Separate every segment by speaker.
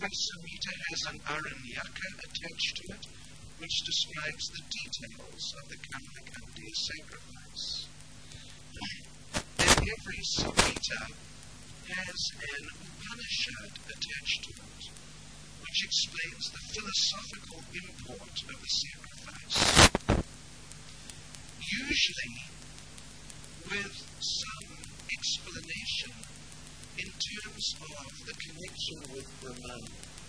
Speaker 1: Every Samhita has an Aranyaka attached to it, which describes the details of the Karmakandiya sacrifice. And every Samhita has an Upanishad attached to it, which explains the philosophical import of the sacrifice. Usually with some explanation in terms of the connection with Brahman.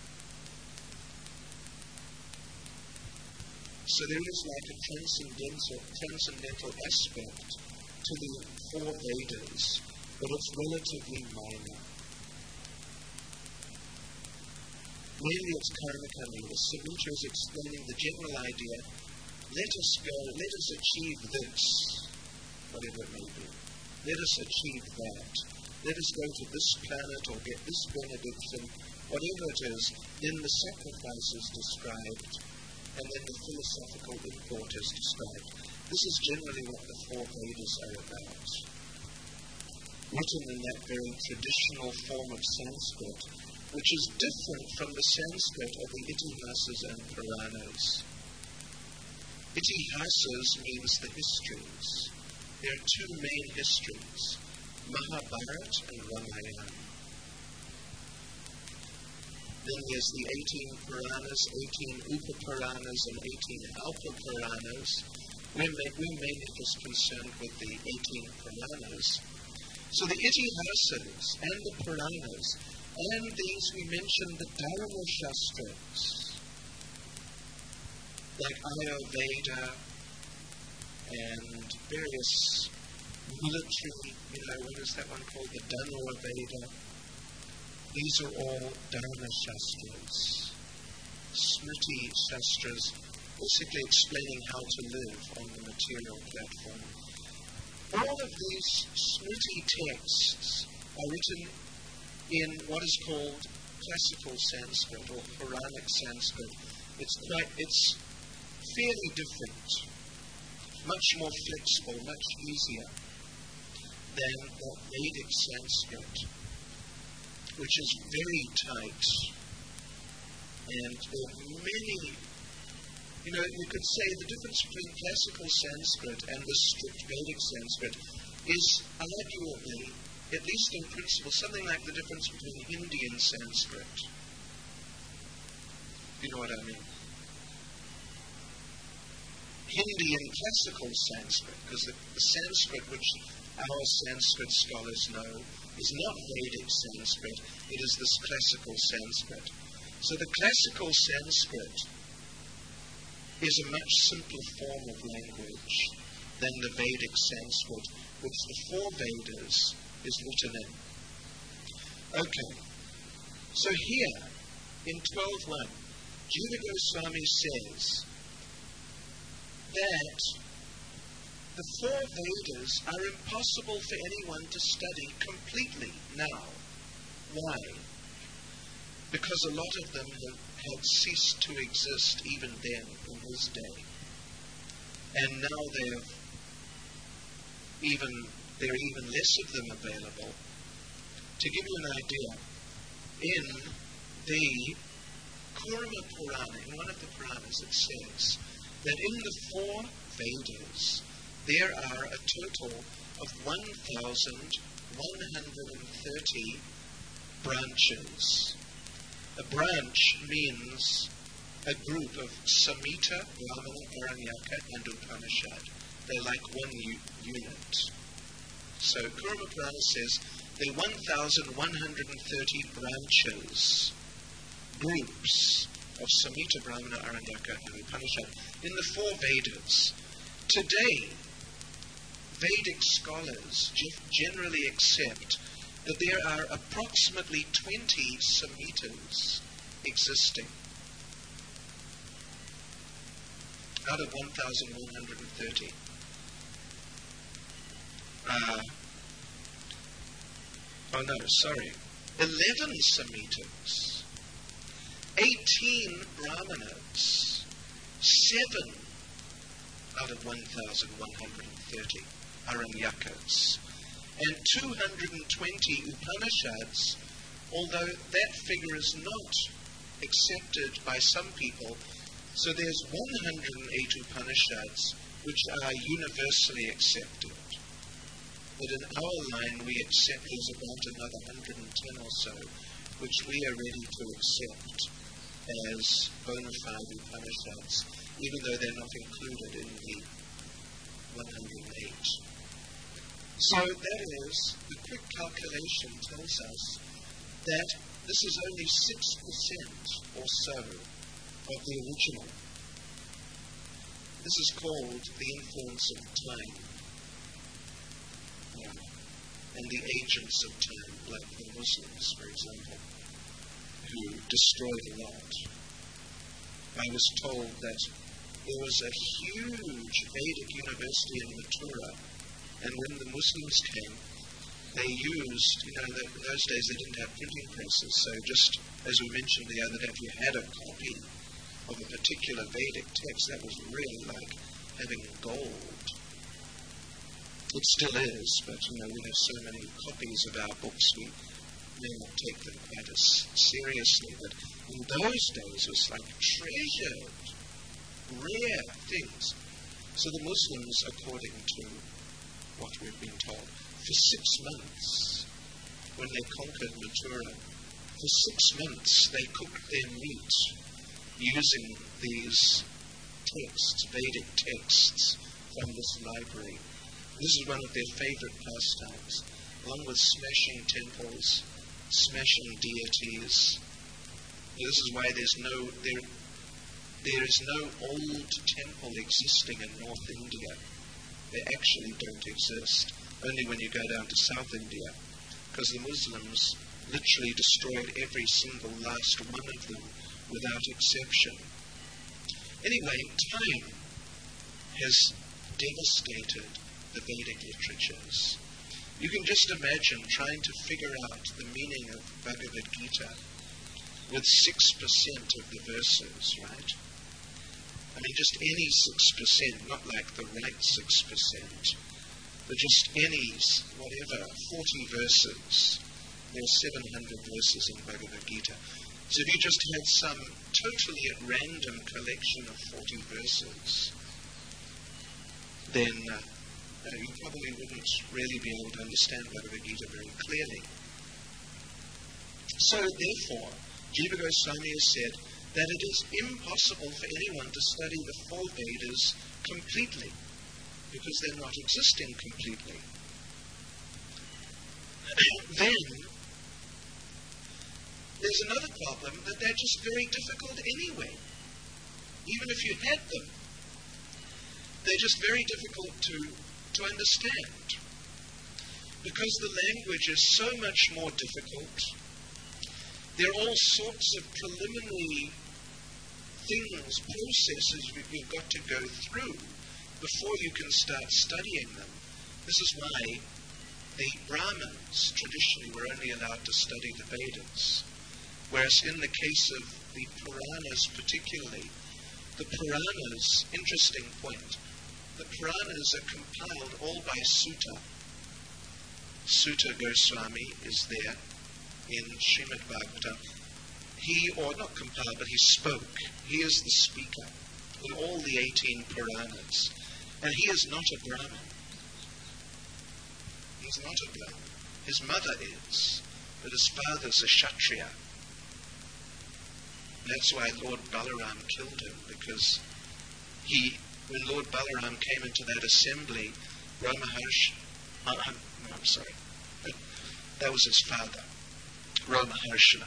Speaker 1: So there is like a transcendental aspect to the four Vedas, but it's relatively minor. Mainly it's Karmakandiya. The Samhita is explaining the general idea. Let us achieve this, whatever it may be. Let us achieve that. Let us go to this planet or get this benediction, whatever it is. Then the sacrifice is described, and then the philosophical import is described. This is generally what the four Vedas are about. Written in that very traditional form of Sanskrit, which is different from the Sanskrit of the Itihasas and Puranas. Itihasas means the histories. There are two main histories, Mahabharata and Ramayana. Then there's the 18 Puranas, 18 Upa-Puranas, and 18 Alpa-Puranas. We're mainly just concerned with the 18 Puranas. So the Itihasas and the Puranas, and these we mentioned the Dharma Shastras, like Ayurveda and various military, what is that one called? The Dhanura Veda. These are all Dharma Shastras, Smriti Shastras, basically explaining how to live on the material platform. All of these Smriti texts are written in what is called classical Sanskrit or Puranic Sanskrit. It's fairly different, much more flexible, much easier than the Vedic Sanskrit, which is very tight. And there are many, you could say the difference between classical Sanskrit and the strict Vedic Sanskrit is arguably, at least in principle, something like the difference between Hindi and Sanskrit. You know what I mean? Hindi and classical Sanskrit, because the Sanskrit which our Sanskrit scholars know is not Vedic Sanskrit, it is this classical Sanskrit. So the classical Sanskrit is a much simpler form of language than the Vedic Sanskrit, which the four Vedas is written in. Okay, so here in 12.1, Jiva Goswami says that the four Vedas are impossible for anyone to study completely now. Why? Because a lot of them had ceased to exist even then, in his day. And now there are even less of them available. To give you an idea, in the Kurma Purana, in one of the Puranas, it says that in the four Vedas, there are a total of 1,130 branches. A branch means a group of Samhita, Brahmana, Aranyaka, and Upanishad. They're like one unit. So Kurma Purana says there are 1,130 branches, groups of Samhita, Brahmana, Aranyaka, and Upanishad in the four Vedas. Today, Vedic scholars generally accept that there are approximately 20 Samhitas existing out of 1,130. 11 Samhitas, 18 Brahmanas, 7 out of 1,130 Aranyakas, and 220 Upanishads, although that figure is not accepted by some people. So there's 108 Upanishads which are universally accepted. But in our line, we accept there's about another 110 or so, which we are ready to accept as bona fide Upanishads, even though they're not included in the 108. So that is, the quick calculation tells us that this is only 6% or so of the original. This is called the influence of time. And the agents of time, like the Muslims, for example, who destroyed a lot. I was told that there was a huge Vedic university in Mathura, and when the Muslims came, they used, in those days they didn't have printing presses, so just as we mentioned the other day, if you had a copy of a particular Vedic text, that was really like having gold. It still is, but we have so many copies of our books, we may not take them quite as seriously. But in those days, it was like treasured, rare things. So the Muslims, according to what we've been told, for 6 months, when they conquered Mathura, for 6 months they cooked their meat using these texts, Vedic texts from this library. This is one of their favorite pastimes, along with smashing temples, smashing deities. This is why there is no old temple existing in North India. They actually don't exist, only when you go down to South India, because the Muslims literally destroyed every single last one of them without exception. Anyway, time has devastated the Vedic literatures. You can just imagine trying to figure out the meaning of Bhagavad Gita with 6% of the verses, right? I mean, just any 6%, not like the right 6%, but just any, whatever, 40 verses. There are 700 verses in Bhagavad Gita. So if you just had some totally at random collection of 40 verses, then you probably wouldn't really be able to understand Bhagavad Gita very clearly. So therefore, Jiva Goswami has said that it is impossible for anyone to study the 4 Vedas completely, because they're not existing completely. Then, there's another problem, that they're just very difficult anyway. Even if you had them, they're just very difficult to understand. Because the language is so much more difficult, there are all sorts of preliminary things, processes you've got to go through before you can start studying them. This is why the Brahmins traditionally were only allowed to study the Vedas. Whereas in the case of the Puranas particularly, the Puranas, interesting point, the Puranas are compiled all by Sutta. Sutta Goswami is there in Srimad Bhagavatam. He, or not compiled, but he spoke. He is the speaker in all the 18 Puranas. And he is not a Brahmin. He's not a Brahmin. His mother is, but his father's a Kshatriya. That's why Lord Balaram killed him, because when Lord Balaram came into that assembly, that was his father, Ramaharshana.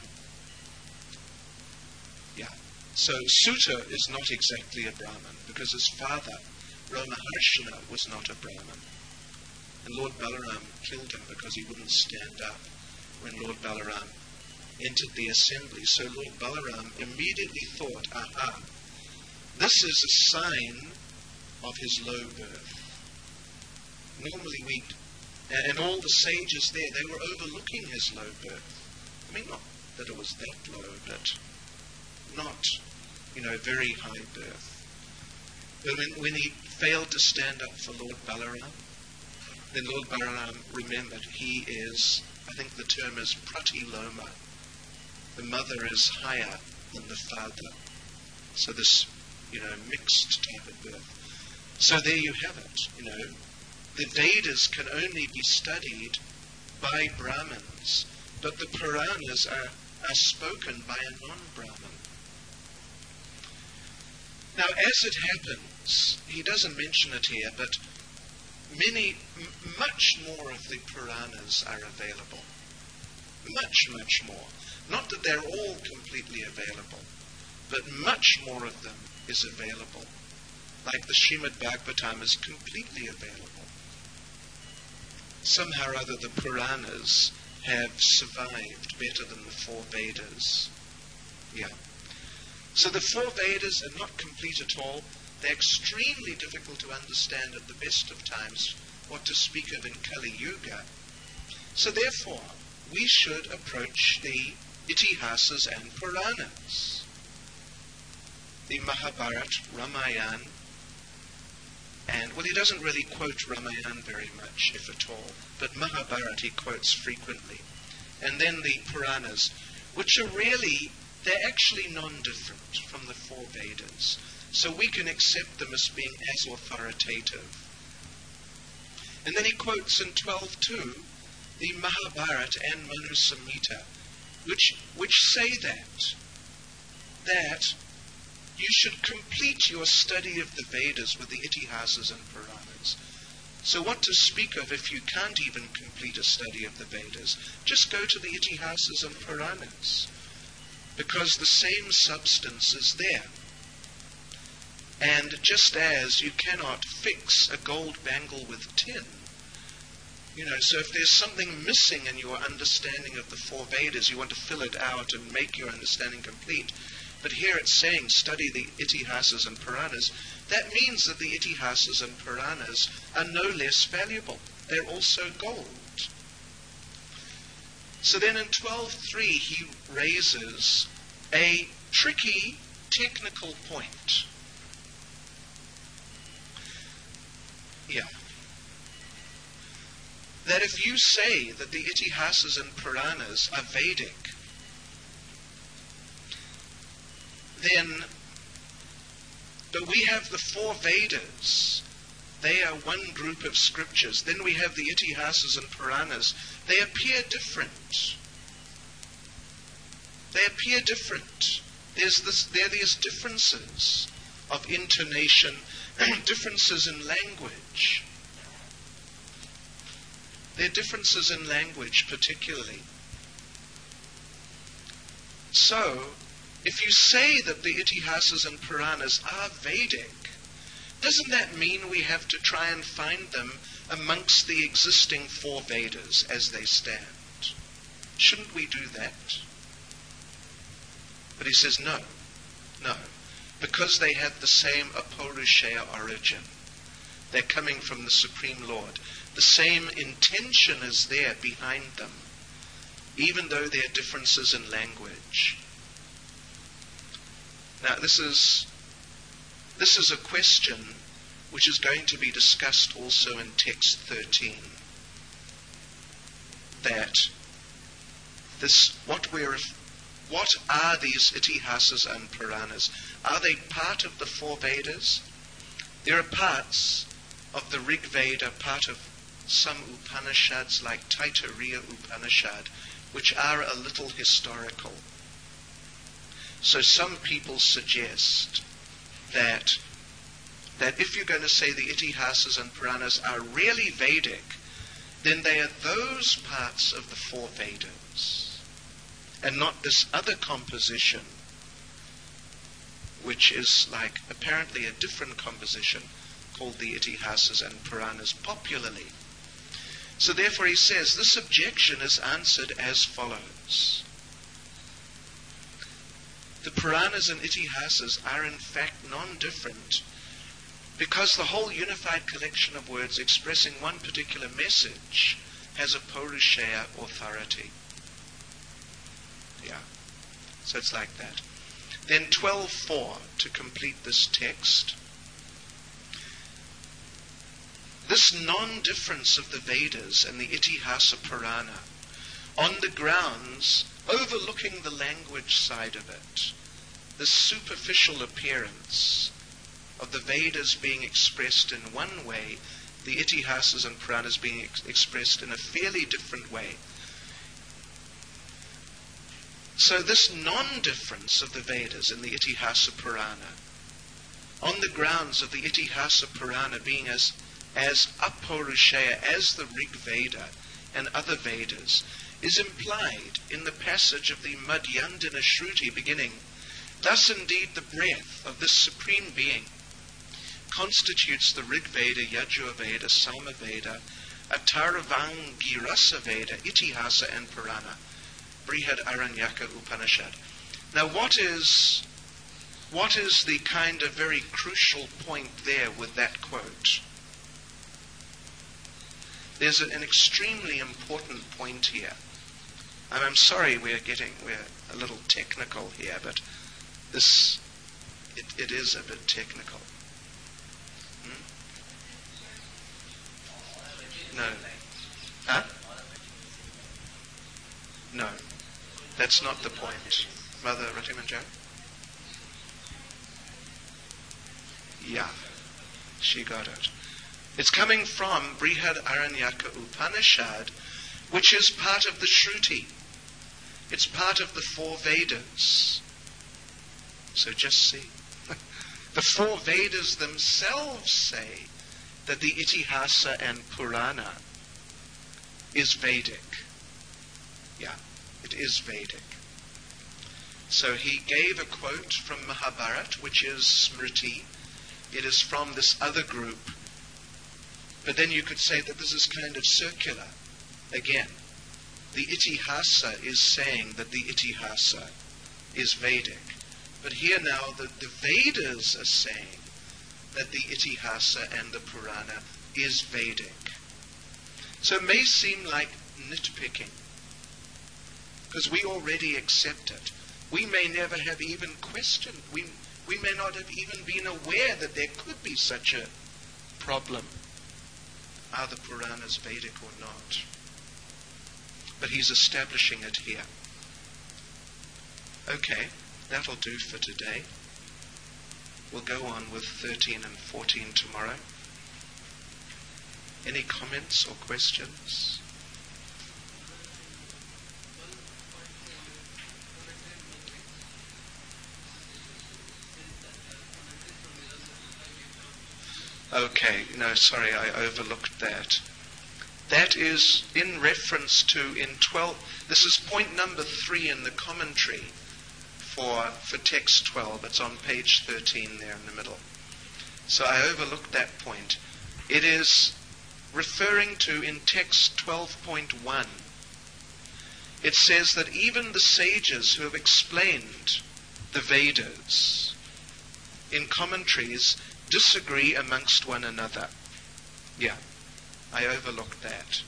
Speaker 1: Yeah. So Sutta is not exactly a Brahmin, because his father, Ramaharshana, was not a Brahmin. And Lord Balaram killed him because he wouldn't stand up when Lord Balaram entered the assembly. So Lord Balaram immediately thought, aha, this is a sign of his low birth. Normally and all the sages there, they were overlooking his low birth. I mean, not that it was that low, but not, very high birth. But when he failed to stand up for Lord Balaram, then Lord Balaram remembered he is, I think the term is pratiloma. The mother is higher than the father. So this, mixed type of birth. So there you have it, The Vedas can only be studied by Brahmins, but the Puranas are spoken by a non-Brahmin. Now, as it happens, he doesn't mention it here, but much more of the Puranas are available. Much, much more. Not that they're all completely available, but much more of them is available. Like the Srimad Bhagavatam is completely available. Somehow or other the Puranas have survived better than the four Vedas. Yeah. So the four Vedas are not complete at all. They're extremely difficult to understand at the best of times, what to speak of in Kali Yuga. So therefore, we should approach the Itihasas and Puranas. The Mahabharata, Ramayana, and, he doesn't really quote Ramayana very much, if at all, but Mahabharata he quotes frequently. And then the Puranas, which are really, they're actually non-different from the four Vedas. So we can accept them as being as authoritative. And then he quotes in 12.2 the Mahabharata and Manu Samhita, which say that you should complete your study of the Vedas with the Itihasas and Puranas. So what to speak of if you can't even complete a study of the Vedas? Just go to the Itihasas and Puranas, because the same substance is there. And just as you cannot fix a gold bangle with tin, so if there's something missing in your understanding of the four Vedas, you want to fill it out and make your understanding complete. But here it's saying, study the Itihasas and Puranas. That means that the Itihasas and Puranas are no less valuable. They're also gold. So then in 12.3 he raises a tricky technical point. Yeah. That if you say that the Itihasas and Puranas are Vedic, but we have the four Vedas. They are one group of scriptures. Then we have the Itihasas and Puranas. They appear different. There are these differences of intonation, differences in language. There are differences in language particularly. So, if you say that the Itihasas and Puranas are Vedic, doesn't that mean we have to try and find them amongst the existing four Vedas as they stand? Shouldn't we do that? But he says no, because they have the same Apaurushaya origin. They're coming from the Supreme Lord. The same intention is there behind them, even though there are differences in language. Now, this is a question which is going to be discussed also in text 13. What are these Itihasas and Puranas? Are they part of the four Vedas? There are parts of the Rig Veda, part of some Upanishads like Taittiriya Upanishad, which are a little historical. So some people suggest that if you're going to say the Itihasas and Puranas are really Vedic, then they are those parts of the four Vedas, and not this other composition, which is like apparently a different composition called the Itihasas and Puranas popularly. So therefore he says this objection is answered as follows. The Puranas and Itihasas are in fact non-different because the whole unified collection of words expressing one particular message has a Paurushaya authority. Yeah. So it's like that. Then 12.4 to complete this text. This non-difference of the Vedas and the Itihasa Purana on the grounds overlooking the language side of it, this superficial appearance of the Vedas being expressed in one way, the Itihasas and Puranas being expressed in a fairly different way. So this non-difference of the Vedas in the Itihasa Purana, on the grounds of the Itihasa Purana being as Apaurushaya as the Rig Veda and other Vedas, is implied in the passage of the Madhyandina Shruti beginning, thus indeed the breath of this Supreme Being constitutes the Rig Veda, Yajur Veda, Sama Veda, Atharvangi Rasa Veda, Itihasa and Purana, Brihad Aranyaka Upanishad. Now what is the kind of very crucial point there with that quote? There's an extremely important point here. And I'm sorry we're a little technical here, but it is a bit technical. No. Huh? No. That's not the point. Mother Ratimanjari? Yeah. She got it. It's coming from Brihad Aranyaka Upanishad, which is part of the Shruti. It's part of the four Vedas. So just see. The four Vedas themselves say that the Itihasa and Purana is Vedic. Yeah, it is Vedic. So he gave a quote from Mahabharata, which is Smriti. It is from this other group. But then you could say that this is kind of circular. Again, the Itihasa is saying that the Itihasa is Vedic. But here now the Vedas are saying that the Itihasa and the Purana is Vedic. So it may seem like nitpicking, because we already accept it. We may never have even questioned, we may not have even been aware that there could be such a problem. Are the Puranas Vedic or not? But he's establishing it here. Okay, that'll do for today. We'll go on with 13 and 14 tomorrow. Any comments or questions? Okay, no, sorry, I overlooked that. That is in reference to this is point number 3 in the commentary for text 12. It's on page 13 there in the middle. So I overlooked that point. It is referring to in text 12.1. It says that even the sages who have explained the Vedas in commentaries disagree amongst one another. Yeah, I overlooked that.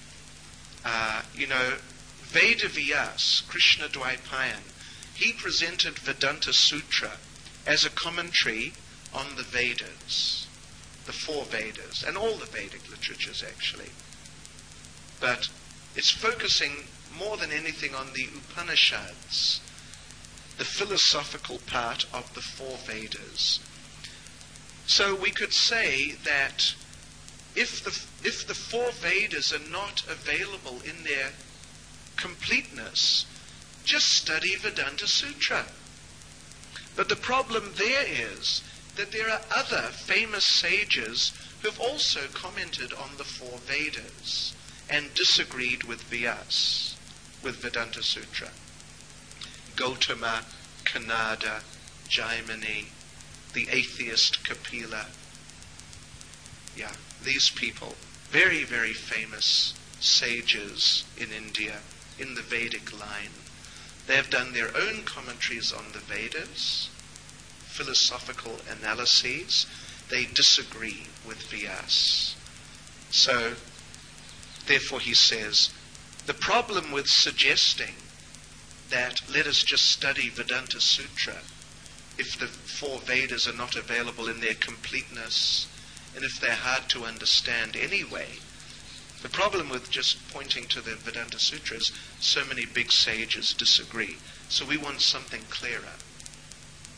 Speaker 1: Vedavyas, Krishna Dvaipayan, he presented Vedanta Sutra as a commentary on the Vedas, the four Vedas, and all the Vedic literatures actually. But it's focusing more than anything on the Upanishads, the philosophical part of the four Vedas. So we could say that if the four Vedas are not available in their completeness, just study Vedanta Sutra. But the problem there is that there are other famous sages who have also commented on the four Vedas and disagreed with Vyas, with Vedanta Sutra. Gautama, Kanada, Jaimini, the atheist Kapila. Yeah, these people, very, very famous sages in India, in the Vedic line. They have done their own commentaries on the Vedas, philosophical analyses. They disagree with Vyas. So, therefore he says, the problem with suggesting that let us just study Vedanta Sutra if the four Vedas are not available in their completeness, and if they're hard to understand anyway. The problem with just pointing to the Vedanta Sutras, so many big sages disagree. So we want something clearer.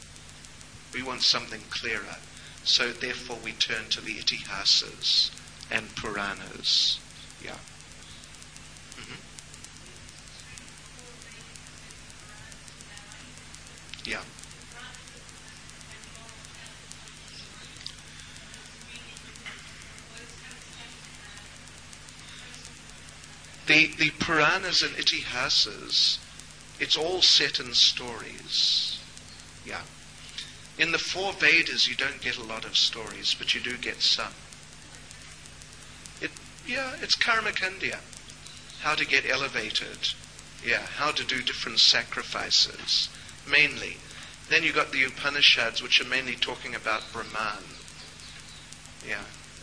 Speaker 1: We want something clearer. So therefore we turn to the Itihasas and Puranas. Yeah. Mm-hmm. Yeah. The Puranas and Itihasas, it's all set in stories. Yeah. In the four Vedas, you don't get a lot of stories, but you do get some. It's Karmakandya. How to get elevated. Yeah, how to do different sacrifices, mainly. Then you got the Upanishads, which are mainly talking about Brahman. Yeah.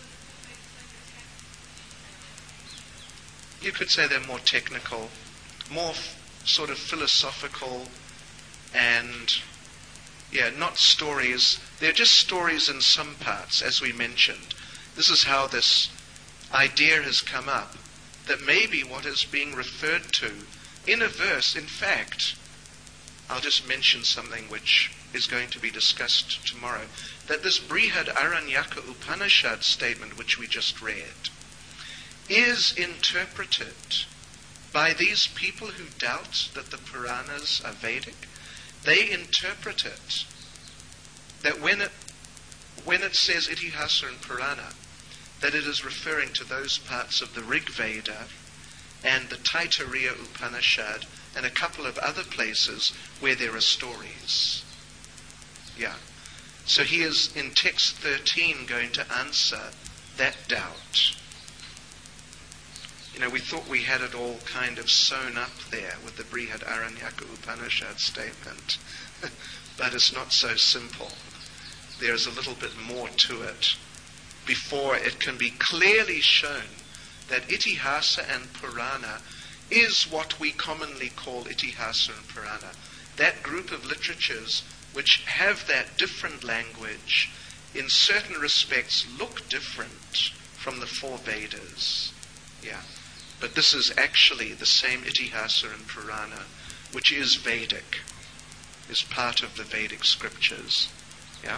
Speaker 1: You could say they're more technical, more sort of philosophical, and not stories. They're just stories in some parts, as we mentioned. This is how this idea has come up, that maybe what is being referred to in a verse, in fact, I'll just mention something which is going to be discussed tomorrow, that this Brihad Aranyaka Upanishad statement which we just read is interpreted by these people who doubt that the Puranas are Vedic. They interpret it that when it says Itihasa and Purana, that it is referring to those parts of the Rig Veda and the Taittiriya Upanishad and a couple of other places where there are stories. Yeah. So he is in text 13 going to answer that doubt. We thought we had it all kind of sewn up there with the Brihad Aranyaka Upanishad statement. But it's not so simple. There's a little bit more to it before it can be clearly shown that Itihasa and Purana is what we commonly call Itihasa and Purana. That group of literatures which have that different language, in certain respects look different from the four Vedas. Yeah. But this is actually the same Itihasa and Purana, which is Vedic, is part of the Vedic scriptures. Yeah?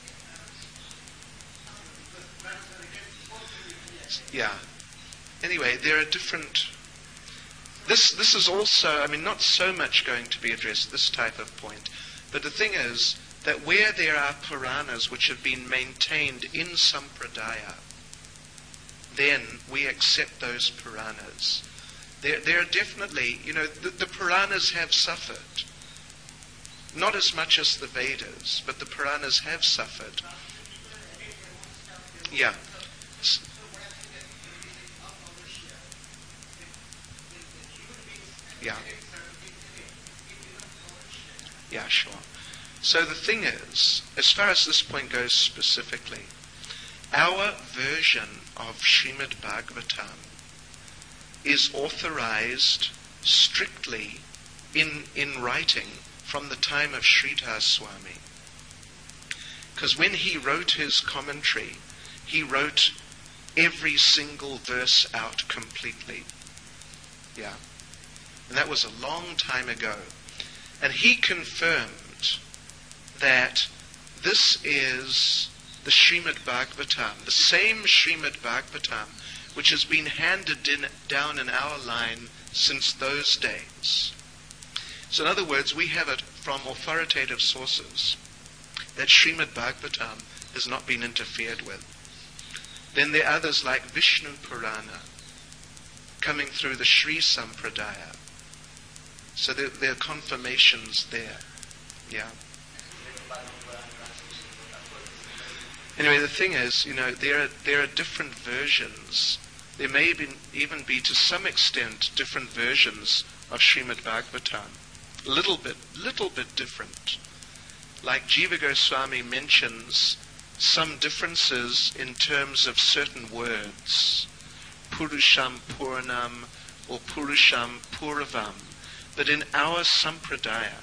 Speaker 1: Yeah. Anyway, there are different... This is also, not so much going to be addressed, this type of point. But the thing is that where there are Puranas which have been maintained in Sampradaya, then we accept those Puranas. There are definitely, the Puranas have suffered. Not as much as the Vedas, but the Puranas have suffered. Yeah. Yeah. Yeah, sure. So the thing is, as far as this point goes specifically, our version of Srimad Bhagavatam is authorized strictly in writing from the time of Sridhar Swami. Because when he wrote his commentary, he wrote every single verse out completely. Yeah. And that was a long time ago. And he confirmed that this is the Srimad Bhagavatam, the same Srimad Bhagavatam which has been handed down in our line since those days. So in other words, we have it from authoritative sources that Srimad Bhagavatam has not been interfered with. Then there are others like Vishnu Purana, coming through the Sri Sampradaya. So there are confirmations there. Yeah. Anyway, the thing is, there are different versions. There may even be, to some extent, different versions of Srimad Bhagavatam. Little bit different. Like Jiva Goswami mentions some differences in terms of certain words. Purusham Purnam or Purusham Puravam. But in our Sampradaya,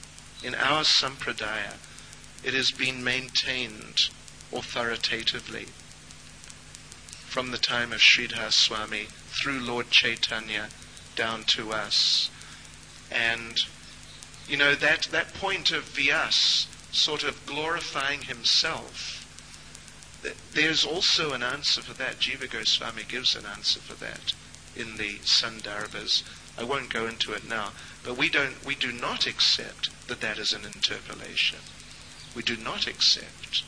Speaker 1: it has been maintained authoritatively from the time of Sridhar Swami through Lord Chaitanya down to us. And that point of Vyas, sort of glorifying himself, there's also an answer for that. Jiva Goswami gives an answer for that in the Sandarbhas. I won't go into it now, but we do not accept that that is an interpolation. We do not accept.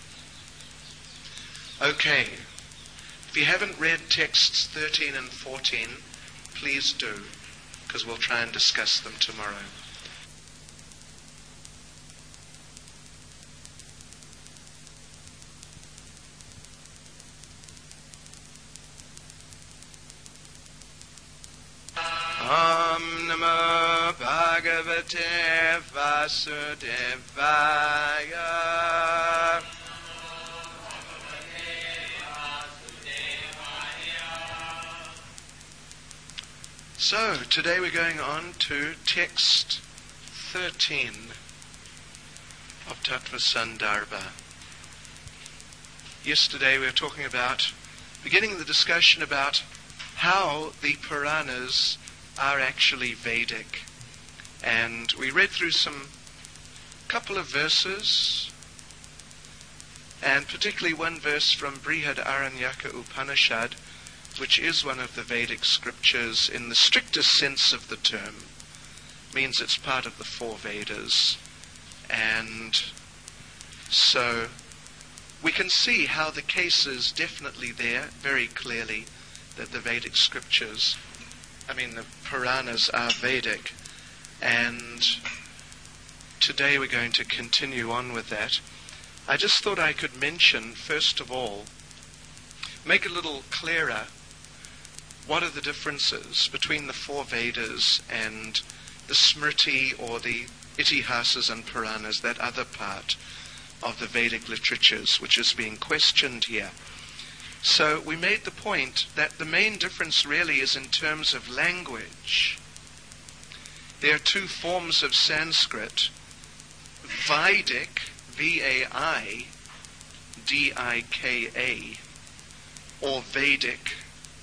Speaker 1: Okay. If you haven't read texts 13 and 14, please do, because we'll try and discuss them tomorrow. Om Namo Bhagavate Vasudevaya. So, today we're going on to text 13 of Tattva Sandarbha. Yesterday we were talking about, beginning the discussion about how the Puranas are actually Vedic. And we read through some couple of verses, and particularly one verse from Brihad Aranyaka Upanishad, which is one of the Vedic scriptures in the strictest sense of the term. Means it's part of the four Vedas. And so we can see how the case is definitely there, very clearly, that the Vedic scriptures, the Puranas are Vedic. And today we're going to continue on with that. I just thought I could mention, first of all, make a little clearer what are the differences between the four Vedas and the Smriti or the Itihasas and Puranas, that other part of the Vedic literatures which is being questioned here. So we made the point that the main difference really is in terms of language. There are two forms of Sanskrit, Vaidik, V-A-I-D-I-K-A, or Vedic.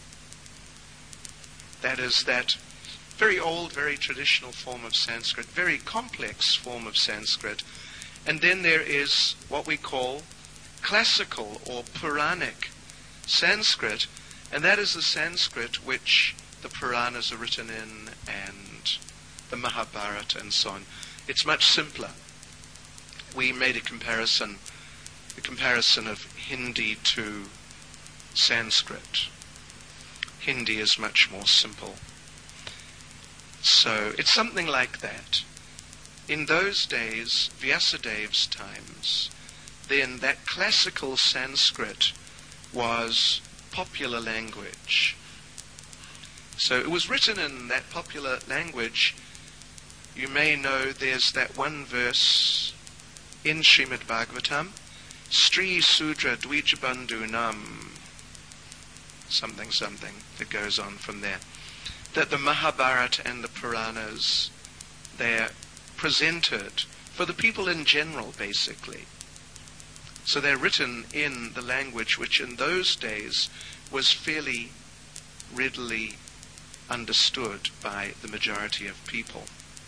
Speaker 1: That is that very old, very traditional form of Sanskrit, very complex form of Sanskrit. And then there is what we call classical or Puranic Sanskrit, and that is the Sanskrit which the Puranas are written in and the Mahabharata and so on. It's much simpler. We made a comparison of Hindi to Sanskrit. Hindi is much more simple. So it's something like that. In those days, Vyasadev's times, then that classical Sanskrit was popular language. So it was written in that popular language. You may know there's that one verse in Srimad Bhagavatam, Stri Sudra Dvijabandhu Nam, something, that goes on from there. That the Mahabharata and the Puranas, they're presented for the people in general, basically. So they're written in the language which in those days was fairly readily understood by the majority of people.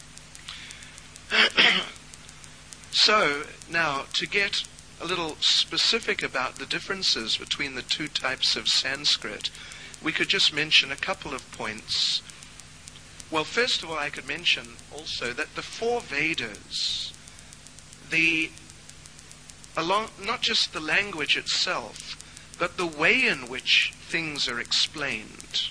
Speaker 1: So, now, to get a little specific about the differences between the two types of Sanskrit, we could just mention a couple of points. Well, first of all, I could mention also that the four Vedas, not just the language itself, but the way in which things are explained,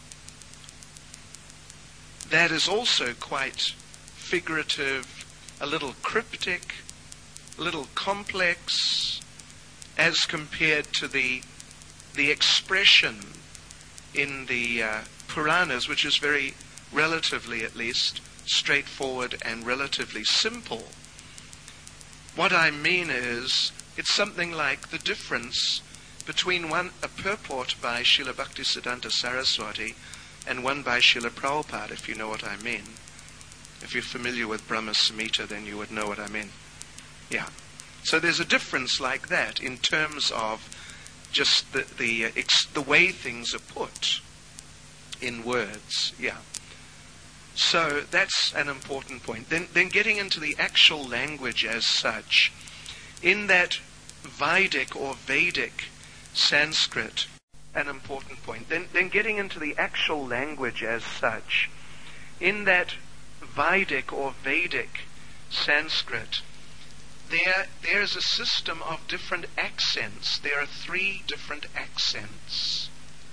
Speaker 1: that is also quite figurative, a little cryptic, a little complex, as compared to the expression in the Puranas, which is very relatively, at least, straightforward and relatively simple. What I mean is, it's something like the difference between a purport by Srila Bhaktisiddhanta Saraswati and one by Srila Prabhupada, if you know what I mean. If you're familiar with Brahma Samhita, then you would know what I mean. Yeah. So there's a difference like that in terms of just the way things are put in words. Yeah. So that's an important point. Then getting into the actual language as such, in that Vedic or Vedic Sanskrit, an important point. Then getting into the actual language as such, in that Vedic or Vedic Sanskrit, there's a system of different accents. There are 3 different accents.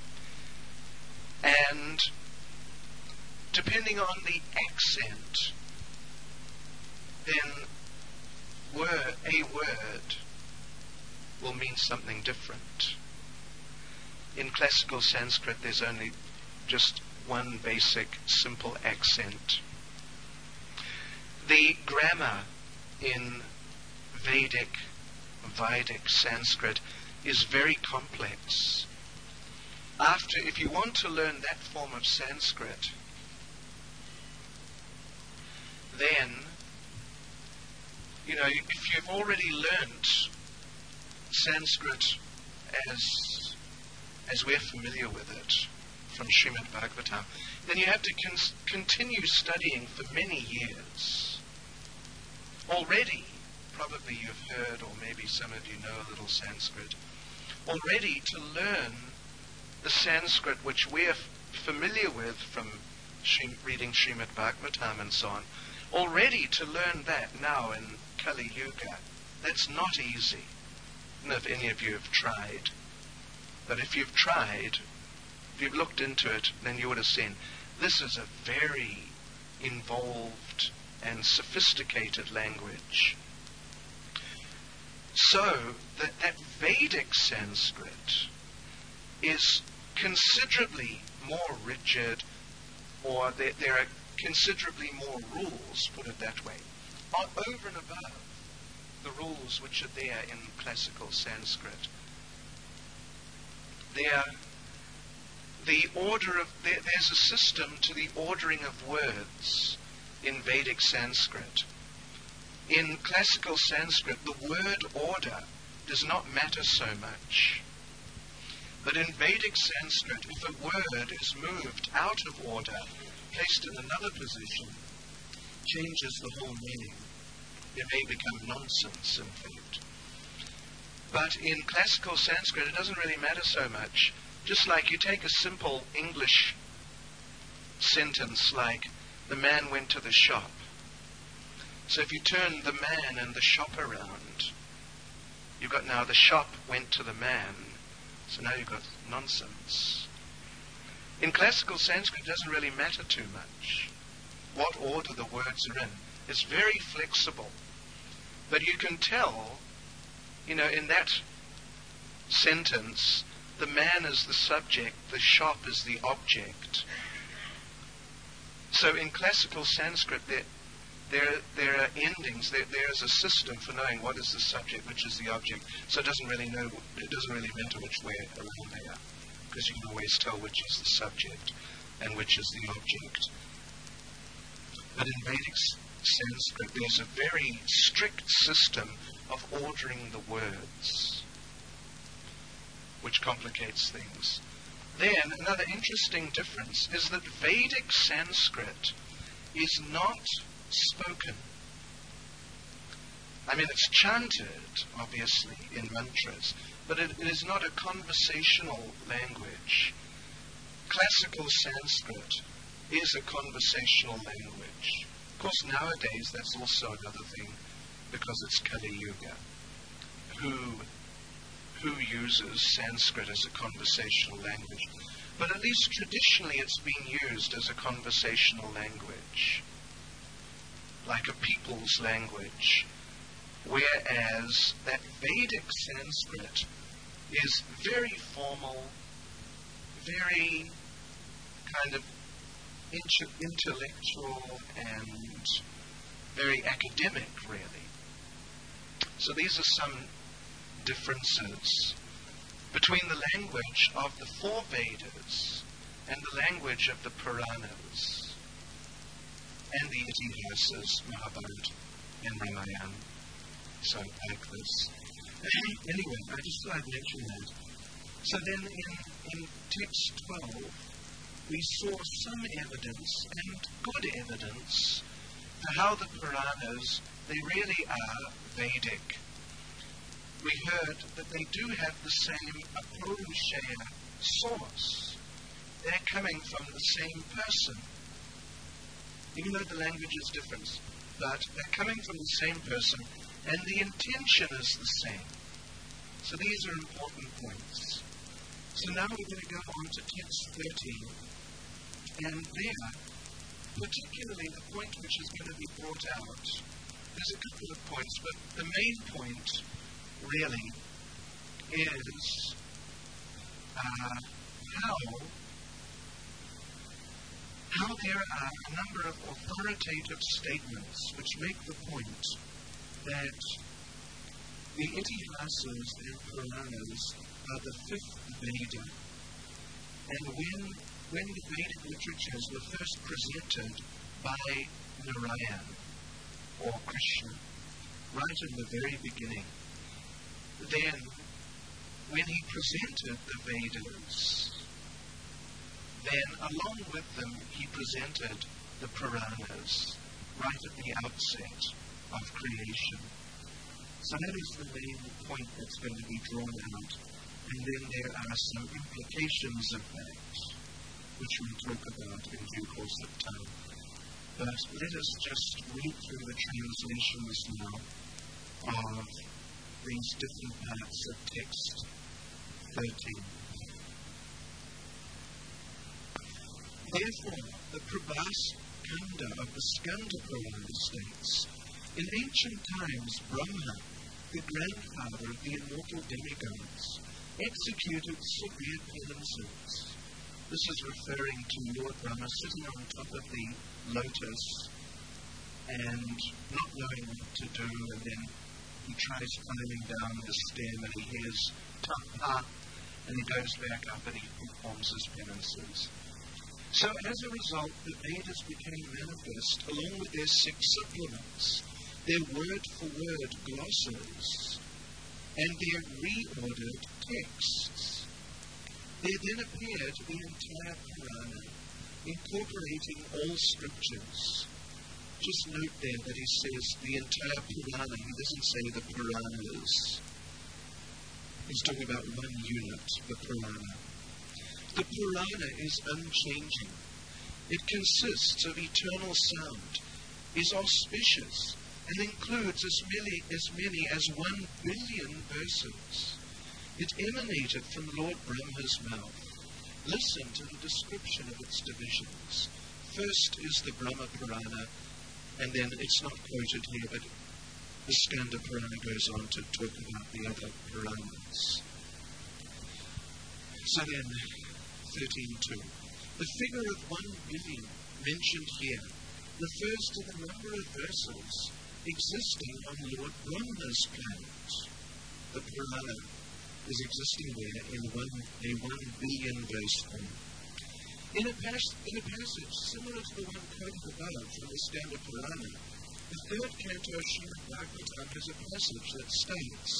Speaker 1: And depending on the accent, then a word will mean something different. In classical Sanskrit, there's only just one basic, simple accent. The grammar in Vedic Sanskrit is very complex. If you want to learn that form of Sanskrit, then, if you've already learnt Sanskrit as we're familiar with it from Srimad Bhagavatam, then you have to continue studying for many years. Already, probably you've heard, or maybe some of you know a little Sanskrit, already to learn the Sanskrit which we're familiar with from reading Srimad Bhagavatam and so on, already to learn that now in Kali Yuga, that's not easy. I don't know if any of you have tried, but if you've tried, if you've looked into it, then you would have seen this is a very involved and sophisticated language. So that Vedic Sanskrit is considerably more rigid, or there are considerably more rules, put it that way, over and above the rules which are there in classical Sanskrit. There's a system to the ordering of words in Vedic Sanskrit. In classical Sanskrit, the word order does not matter so much. But in Vedic Sanskrit, if a word is moved out of order, placed in another position, changes the whole meaning. It may become nonsense, in fact. But in classical Sanskrit, it doesn't really matter so much. Just like you take a simple English sentence like, the man went to the shop. So if you turn the man and the shop around, you've got now the shop went to the man. So now you've got nonsense. In classical Sanskrit, it doesn't really matter too much what order the words are in. It's very flexible. But you can tell, in that sentence, the man is the subject, the shop is the object. So in classical Sanskrit, there are endings. There is a system for knowing what is the subject, which is the object. So it doesn't really matter which way around they are, because you can always tell which is the subject and which is the object. But in Vedic Sanskrit, there's a very strict system of ordering the words, which complicates things. Then, another interesting difference is that Vedic Sanskrit is not spoken. I mean, it's chanted, obviously, in mantras, but it is not a conversational language. Classical Sanskrit is a conversational language. Of course, nowadays, that's also another thing, because it's Kali Yuga. Who uses Sanskrit as a conversational language? But at least traditionally it's been used as a conversational language, like a people's language, whereas that Vedic Sanskrit is very formal, very kind of intellectual and very academic, really. So these are some differences between the language of the 4 Vedas and the language of the Puranas and the Itihasas, Mahabharata and Ramayana. So like this. Anyway, I just thought I'd mention that. So then in text 12, we saw some evidence, and good evidence, for how the Puranas, they really are Vedic. We heard that they do have the same Apurusheya source. They're coming from the same person, even though the language is different. But they're coming from the same person, and the intention is the same. So these are important points. So now we're going to go on to text 13. And there, particularly the point which is going to be brought out, there's a couple of points, but the main point really is how there are a number of authoritative statements which make the point that the Itihasas and Puranas are the fifth Veda. And when the Vedic literatures were first presented by Narayan, or Krishna, right in the very beginning, then when he presented the Vedas, then along with them he presented the Puranas right at the outset of creation. So that is the main point that's going to be drawn out. And then there are some implications of that, which we'll talk about in due course of time. But let us just read through the translations now of these different parts of text 13. Therefore, the Prabhas Kanda of the Skanda Purana states, in ancient times, Brahma, the grandfather of the immortal demigods, executed severe penances. This is referring to Lord Brahma sitting on top of the lotus and not knowing what to do, and then he tries climbing down the stem and he hears tapa, and he goes back up and he performs his penances. So as a result, the Vedas became manifest along with their 6 supplements, their word-for-word glossaries, and their reordered texts. There then appeared the entire Purana, incorporating all scriptures. Just note there that he says the entire Purana. He doesn't say the Puranas. He's talking about one unit, the Purana. The Purana is unchanging. It consists of eternal sound, is auspicious, and includes as many as 1 billion verses. It emanated from Lord Brahma's mouth. Listen to the description of its divisions. First is the Brahma Purana, and then it's not quoted here, but the Skanda Purana goes on to talk about the other Puranas. So then, 13.2. The figure of 1 billion mentioned here refers to the number of verses existing on Lord Brahma's planet. The Purana is existing there in a 1 billion verse form. In a passage similar to the one quoted above from the Skanda Purana, the 3rd canto of Srimad Bhagavatam has a passage that states,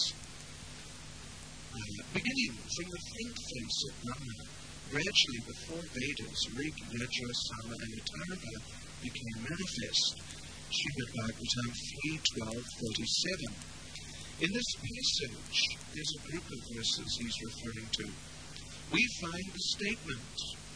Speaker 1: beginning from the front face of Brahma, gradually the 4 Vedas, Rig, Yajur, Sama, and Atharva, became manifest. Srimad Bhagavatam 3.12.37. In this passage, there's a group of verses he's referring to. We find the statement.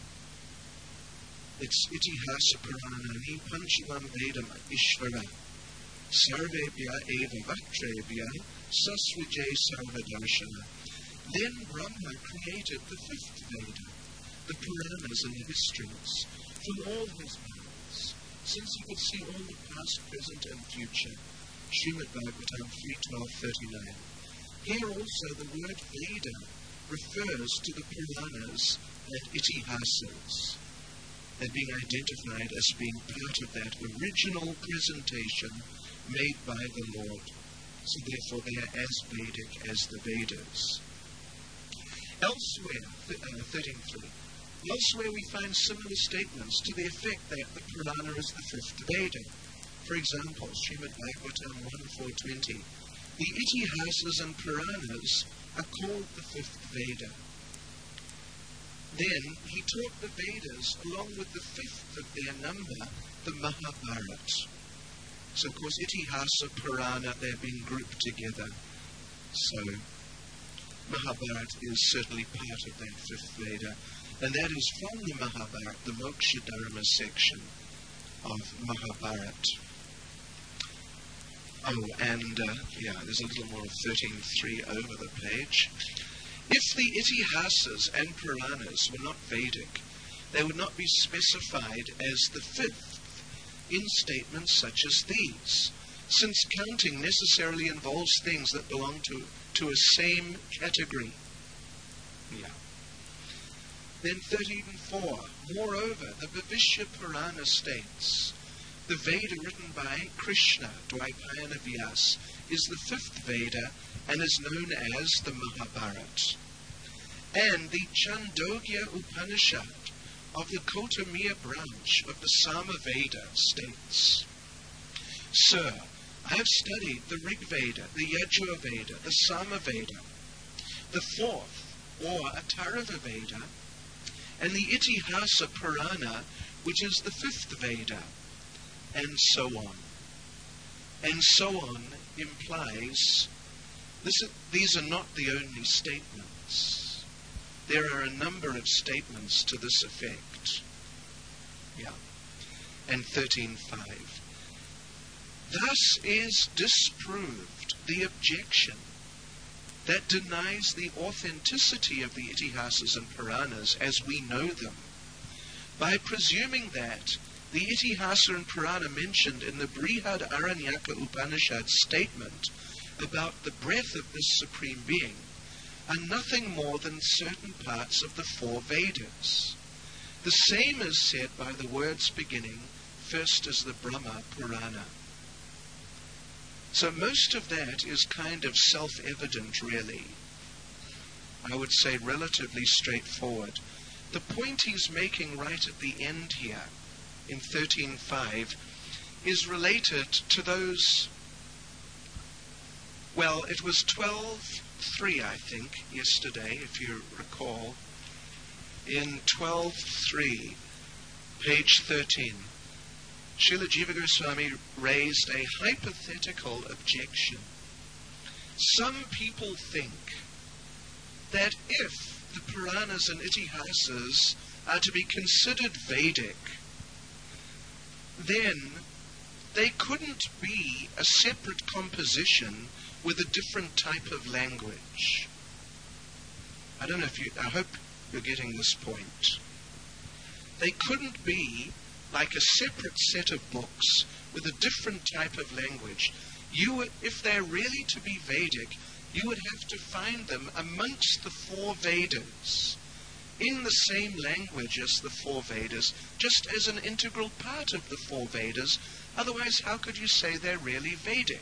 Speaker 1: It's Itihasa Puranani Panchalam Vedam Ishvara Sarvebhya Eva Vaktrebhya Sasvijay Sarvadarshana. Then Brahma created the 5th Veda, the Puranas and the histories, from all his mouths, since he could see all the past, present, and future. Srimad Bhagavatam 3.12.39. Here also the word Veda refers to the Puranas and Itihasas, and being identified as being part of that original presentation made by the Lord. So therefore they are as Vedic as the Vedas. Elsewhere, 13.3. Elsewhere we find similar statements to the effect that the Purana is the 5th Veda. For example, Srimad Bhagavatam 1.4.20. The Itihasas and Puranas are called the 5th Veda. Then he taught the Vedas along with the fifth of their number, the Mahabharata. So, of course, Itihasa, Purana, they've been grouped together. So, Mahabharata is certainly part of that fifth Veda. And that is from the Mahabharata, the Moksha Dharma section of Mahabharata. Oh, and there's a little more of 13.3 over the page. If the Itihasas and Puranas were not Vedic, they would not be specified as the fifth in statements such as these, since counting necessarily involves things that belong to a same category. Then 13.4, moreover, the Bhavishya Purana states, the Veda written by Krishna, Dvaipayana Vyas, is the fifth Veda and is known as the Mahabharata. And the Chandogya Upanishad of the Kotamiya branch of the Samaveda states, Sir, I have studied the Rig Veda, the Yajur Veda, the Samaveda, the fourth, or Atharva Veda, and the Itihasa Purana, which is the fifth Veda, and so on. And so on implies these are not the only statements. There are a number of statements to this effect. And 13.5. Thus is disproved the objection that denies the authenticity of the Itihasas and Puranas as we know them, by presuming that the Itihasa and Purana mentioned in the Brihad Aranyaka Upanishad statement about the breath of this Supreme Being are nothing more than certain parts of the four Vedas. The same is said by the words beginning, first is the Brahma Purana. So most of that is kind of self-evident, really. I would say relatively straightforward. The point he's making right at the end here, in 13.5, is related to those, well, it was 12.3, I think, yesterday, if you recall. In 12.3, page 13, Srila Jiva Goswami raised a hypothetical objection. Some people think that if the Puranas and Itihasas are to be considered Vedic, then they couldn't be a separate composition with a different type of language. I hope you're getting this point. They couldn't be like a separate set of books with a different type of language. If they're really to be Vedic, you would have to find them amongst the four Vedas, in the same language as the four Vedas, just as an integral part of the four Vedas. Otherwise, how could you say they're really Vedic?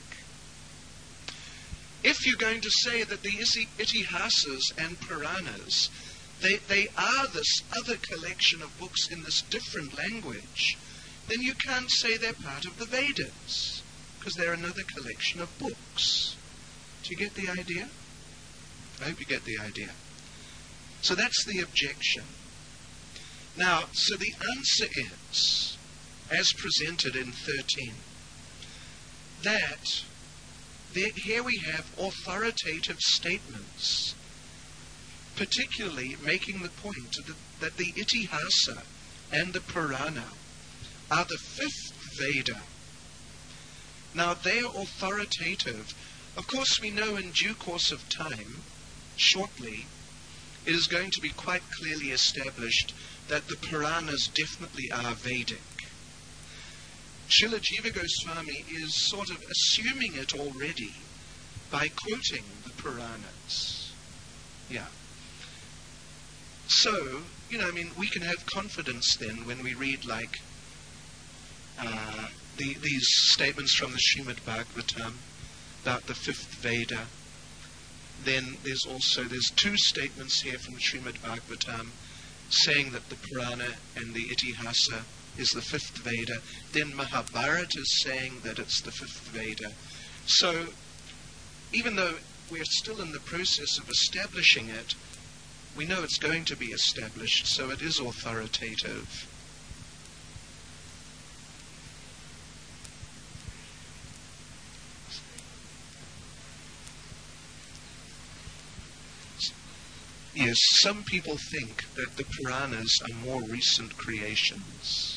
Speaker 1: If you're going to say that the Itihasas and Puranas, they are this other collection of books in this different language, then you can't say they're part of the Vedas, because they're another collection of books. Do you get the idea? I hope you get the idea. So that's the objection. Now, so the answer is, as presented in 13, that here we have authoritative statements, particularly making the point that the Itihasa and the Purana are the fifth Veda. Now, they are authoritative. Of course, we know in due course of time, shortly, it is going to be quite clearly established that the Puranas definitely are Vedic. Srila Jiva Goswami is sort of assuming it already by quoting the Puranas. So, we can have confidence then when we read these statements from the Srimad Bhagavatam about the fifth Veda. Then there's two statements here from Srimad Bhagavatam saying that the Purana and the Itihasa is the fifth Veda. Then Mahabharata is saying that it's the fifth Veda. So, even though we're still in the process of establishing it, we know it's going to be established, so it is authoritative. Yes, some people think that the Puranas are more recent creations.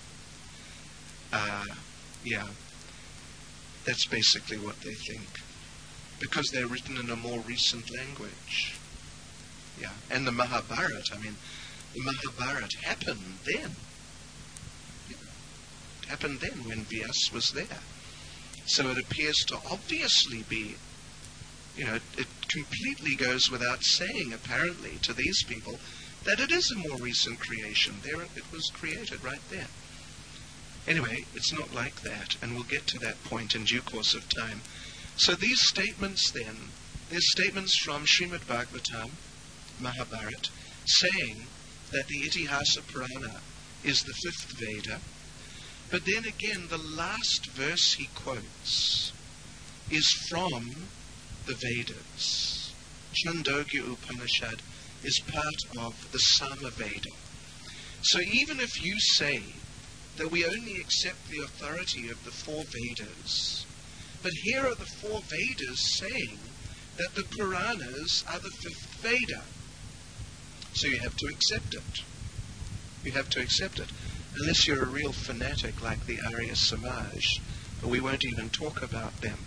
Speaker 1: Yeah, that's basically what they think, because they're written in a more recent language. Yeah, and the Mahabharata, the Mahabharata happened then. It happened then when Vyas was there. So it appears to obviously be, it completely goes without saying, apparently, to these people, that it is a more recent creation. There it was created right there. Anyway, it's not like that, and we'll get to that point in due course of time. So these statements then, they're statements from Srimad Bhagavatam, Mahabharata, saying that the Itihasa Purana is the fifth Veda. But then again, the last verse he quotes is from the Vedas. Chandogya Upanishad is part of the Sama Veda. So even if you say that we only accept the authority of the four Vedas, but here are the four Vedas saying that the Puranas are the fifth Veda. So you have to accept it. You have to accept it. Unless you're a real fanatic like the Arya Samaj, but we won't even talk about them.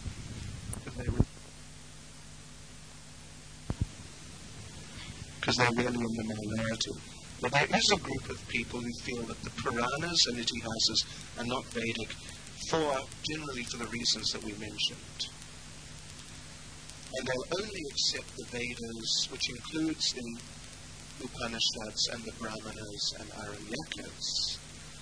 Speaker 1: Because they're really in the minority. But there is a group of people who feel that the Puranas and Itihasas are not Vedic, generally for the reasons that we mentioned. And they'll only accept the Vedas, which includes the Upanishads and the Brahmanas and Aranyakas.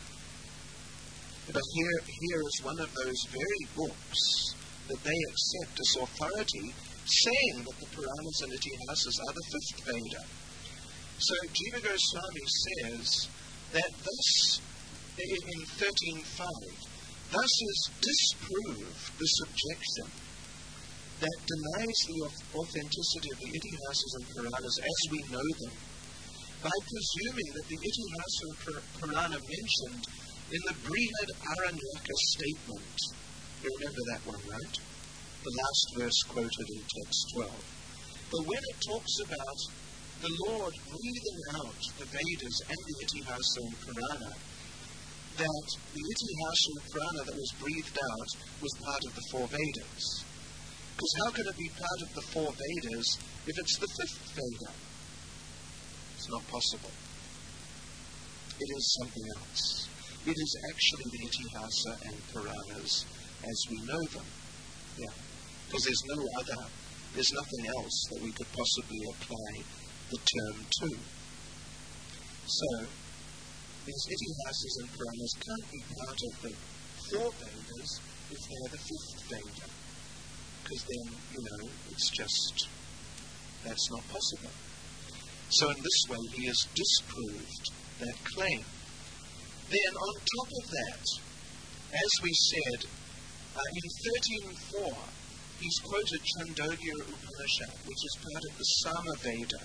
Speaker 1: But here is one of those very books that they accept as authority, saying that the Puranas and Itihasas are the fifth Veda. So Jiva Goswami says that thus, in 13.5, thus is disproved this objection that denies the authenticity of the Itihasas and Puranas as we know them, by presuming that the Itihasa and Purana mentioned in the Brihad Aranyaka statement, you remember that one, right? The last verse quoted in text 12. But when it talks about the Lord breathing out the Vedas and the Itihasa and Purana, that the Itihasa and Purana that was breathed out was part of the four Vedas. Because how can it be part of the four Vedas if it's the fifth Veda? It's not possible. It is something else. It is actually the Itihasa and Puranas as we know them. Yeah. Because there's nothing else that we could possibly apply the term to. So, these Itihasas and Puranas can't be part of the four Vedas if they're the fifth Veda. Because then, it's just, that's not possible. So in this way, he has disproved that claim. Then on top of that, as we said, in 13.4, he's quoted Chandogya Upanishad, which is part of the Sama Veda.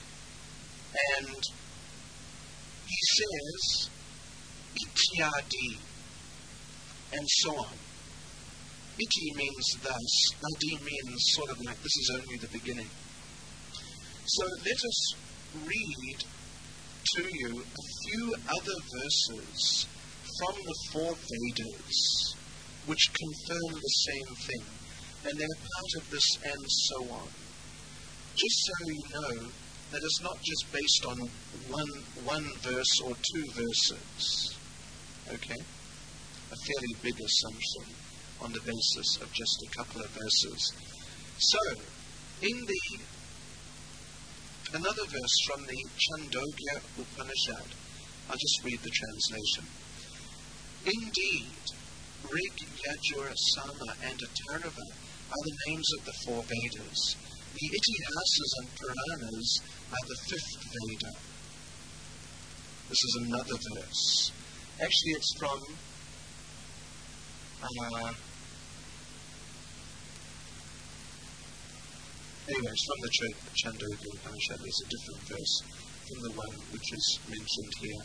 Speaker 1: And he says, Ityadi, and so on. Iti means thus, Adi means sort of like this is only the beginning. So let us read to you a few other verses from the four Vedas which confirm the same thing, and they're part of this and so on. Just so you know that it's not just based on one verse or two verses. Okay? A fairly big assumption on the basis of just a couple of verses. So, another verse from the Chandogya Upanishad, I'll just read the translation. Indeed, Rig, Yajur, Sama, and Atharva are the names of the four Vedas. The Itihasas and Puranas are the fifth Veda. This is another verse. Actually, it's from Anyways, from the Chandogya Upanishad, there's a different verse from the one which is mentioned here.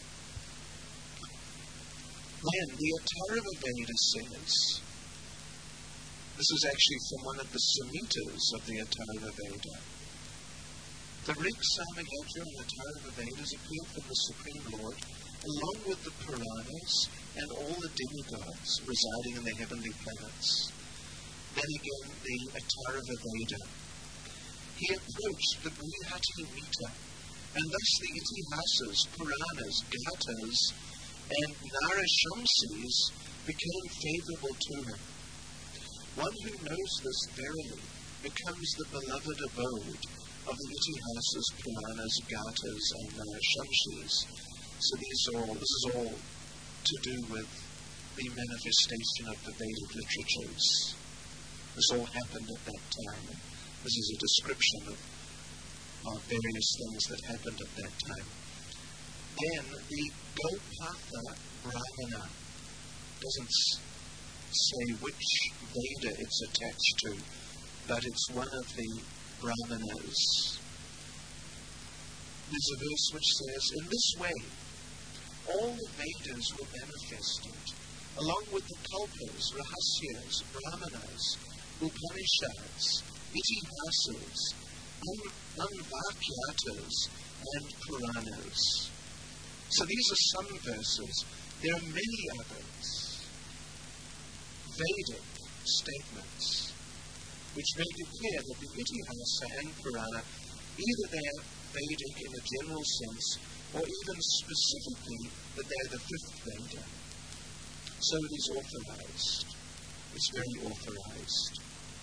Speaker 1: Then the Atharva Veda says, this is actually from one of the Samhitas of the Atharva Veda. The Rig, Sama, Yajur, and Atharva Vedas appear from the Supreme Lord, along with the Puranas and all the demigods residing in the heavenly planets. Then again, the Atharva Veda. He approached the Brihati Mita, and thus the Itihasas, Puranas, Gathas, and Narashamsis became favorable to him. One who knows this verily becomes the beloved abode of the Itihasas, Puranas, Gathas, and Narashamsis. So this is all to do with the manifestation of the Vedic literatures. This all happened at that time. This is a description of various things that happened at that time. Then the Gopatha Brahmana doesn't say which Veda it's attached to, but it's one of the Brahmanas. There's a verse which says, in this way, all the Vedas were manifested, along with the Kalpas, Rahasyas, Brahmanas, Upanishads, Itihasas, Anvakyatas, and Puranas. So these are some verses. There are many others. Vedic statements which make it clear that the Itihasa and Purana, either they are Vedic in a general sense, or even specifically that they are the fifth Veda. So it is authorized. It's very authorized.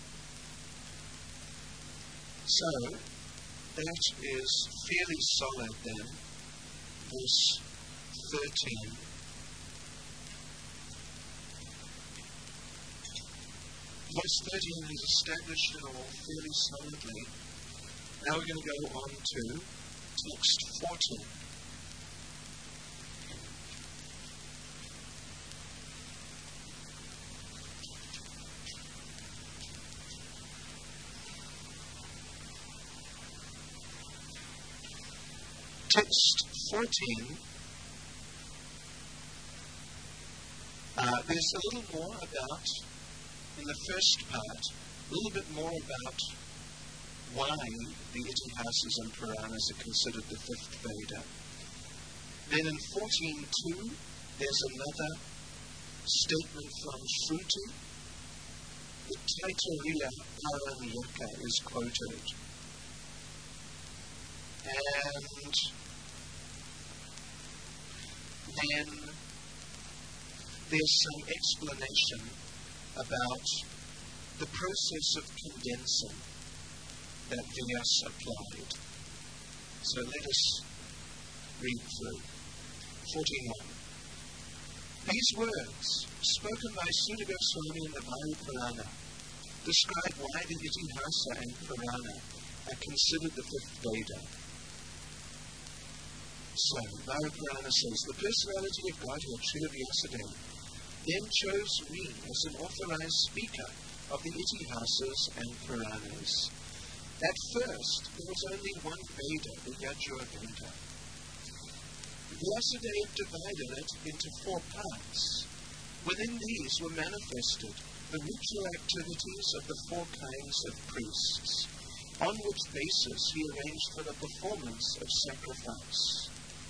Speaker 1: So, that is fairly solid then. Verse 13. Verse 13 is established in all fairly solidly. Now we're going to go on to text 14. Text 14, there's a little more about, in the first part, a little bit more about why the Itihasas and Puranas are considered the fifth Veda. Then in 14.2, there's another statement from Shruti. The Taittiriya Paranyaka is quoted. And then there's some explanation about the process of condensing that Vyasa applied. So let us read through. 41. These words, spoken by Sutta Goswami in the Vayu Purana, describe why the Itihasa and Purana are considered the fifth Veda. So, Vayu Purana says, the personality of Godhead, Srila Vyasadeva, then chose me as an authorized speaker of the Itihasas and Puranas. At first, there was only one Veda, the Yajur Veda. Vyasadeva divided it into 4 parts. Within these were manifested the ritual activities of the 4 kinds of priests, on which basis he arranged for the performance of sacrifice.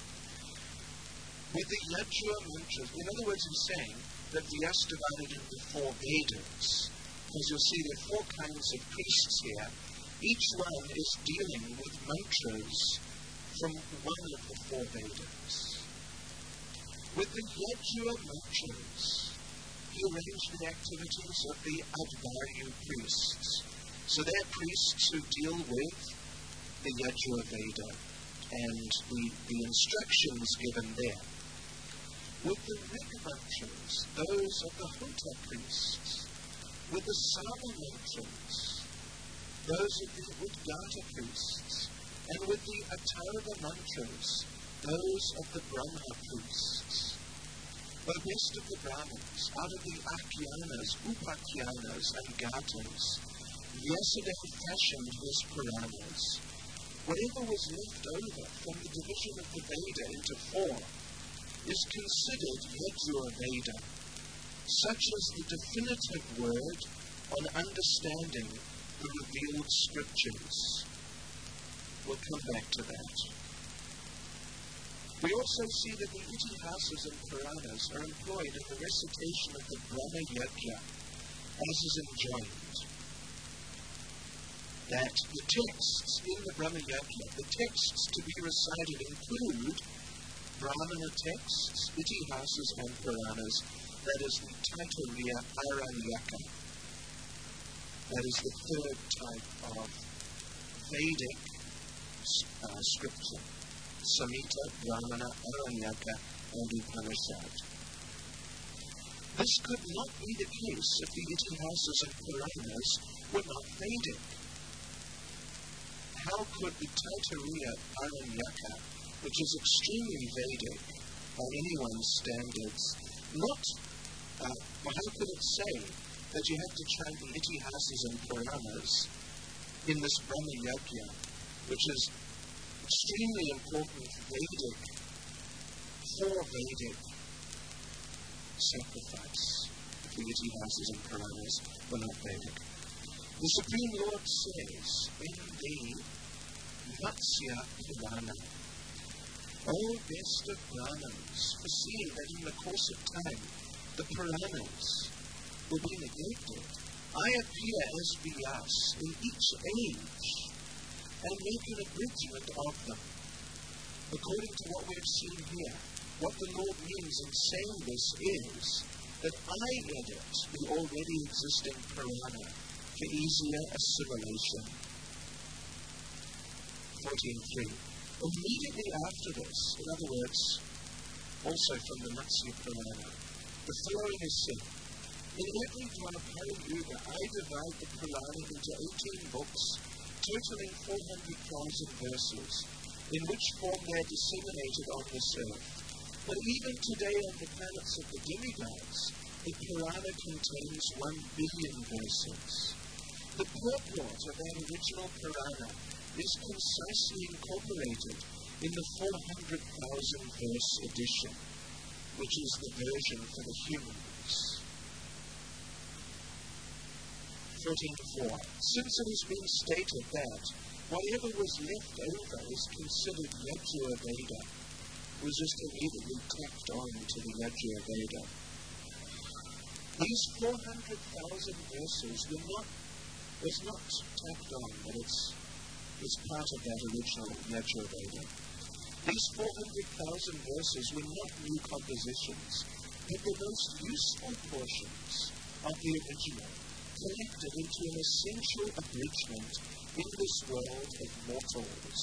Speaker 1: With the Yajur mantras, in other words, he's saying that Vyasa divided into 4 Vedas, because you'll see there are 4 kinds of priests here. Each one is dealing with mantras from one of the 4 Vedas. With the Yajur mantras, he arranged the activities of the Advaryu priests. So they're priests who deal with the Yajur Veda and the instructions given there. With the Rig mantras, those of the Hota priests. With the Sama mantras, those of the Udgata priests. And with the Atharva mantras, those of the Brahma priests. The rest of the Brahmins, out of the Akyanas, Upakyanas, and Gatas, Vyasadeva fashioned his Puranas. Whatever was left over from the division of the Veda into four is considered Yajur Veda, such as the definitive word on understanding the revealed scriptures. We'll come back to that. We also see that the Itihasas and Puranas are employed in the recitation of the Brahma Yajna, as is enjoined. That the texts in the Brahma Yajna, the texts to be recited include Brahmana texts, Itihasas and Puranas, that is the Taittiriya Aranyaka. That is the third type of Vedic scripture. Samhita, Brahmana, Aranyaka, and Upanishad. This could not be the case if the Itihasas and Puranas were not Vedic. How could the Taittiriya Aranyaka, which is extremely Vedic by anyone's standards, how could it say that you have to chant the Itihasas and Puranas in this Brahma Yajna, which is extremely important Vedic sacrifice? The Itihasas and Puranas were not Vedic. The Supreme Lord says in the Matsya Purana, O best of Brahmins, foreseeing that in the course of time the Puranas will be neglected, I appear as Vyas in each age and make an abridgment of them. According to what we have seen here, what the Lord means in saying this is that I edit the already existing Purana for easier assimilation. 14.3. Immediately after this, in other words, also from the Matsya Purana, the following is said: in every Dwapara Yuga, I divide the Purana into 18 books, totaling 400,000 verses, in which form they are disseminated on this earth. But even today on the planets of the demigods, the Purana contains 1 billion verses. The purport of that original Purana is concisely incorporated in the 400,000 verse edition, which is the version for the humans. 14.4. Since it has been stated that whatever was left over is considered Yajur Veda, was just immediately tacked on to the Yajur Veda. These 400,000 verses was not tacked on, but it's part of that original Yajur Veda. These 400,000 verses were not new compositions, but the most useful portions of the original, collected into an essential abridgment in this world of mortals.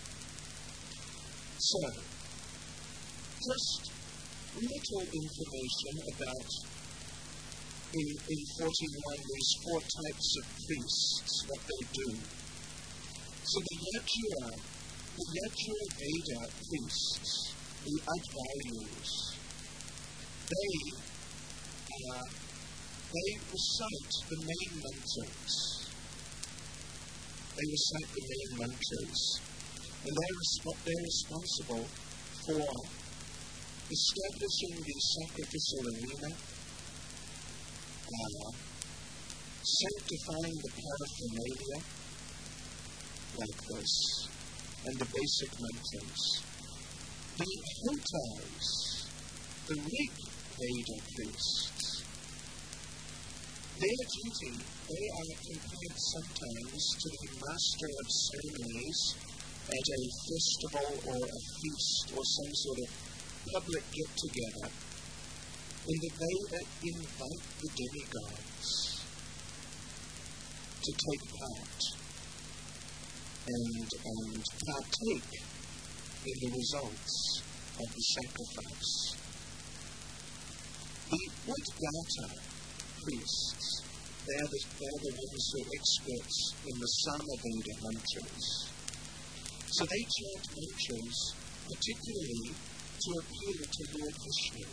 Speaker 1: So, just little information about, in 41, these 4 types of priests, what they do. So the Yajur Veda priests, the Advaris, they recite the main mantras. And they're responsible for establishing the sacrificial arena, sanctifying the paraphernalia, like this, and the basic mantras. The Hotas, the Rig Veda priests, their duty, they are compared sometimes to the master of ceremonies at a festival or a feast or some sort of public get-together, in that they invite the demigods to take part and partake in the results of the sacrifice. The Udgata priests, they're the ones who are experts in the Samaveda mantras. So they chant mantras particularly to appeal to Lord Vishnu,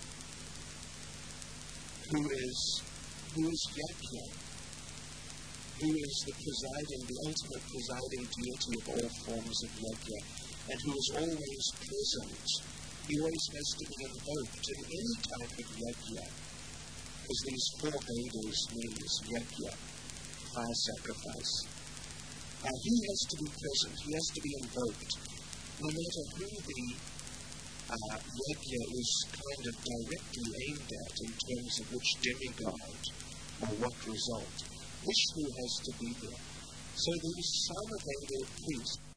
Speaker 1: who is Yajna, who is the ultimate presiding deity of all forms of yajna, and who is always present. He always has to be invoked in any type of yajna, because these 4 Vedas means yajna, fire sacrifice. He has to be present, he has to be invoked, no matter who the yajna is kind of directly aimed at in terms of which demigod or what result. Vishnu has to be there. So these Samaveda priests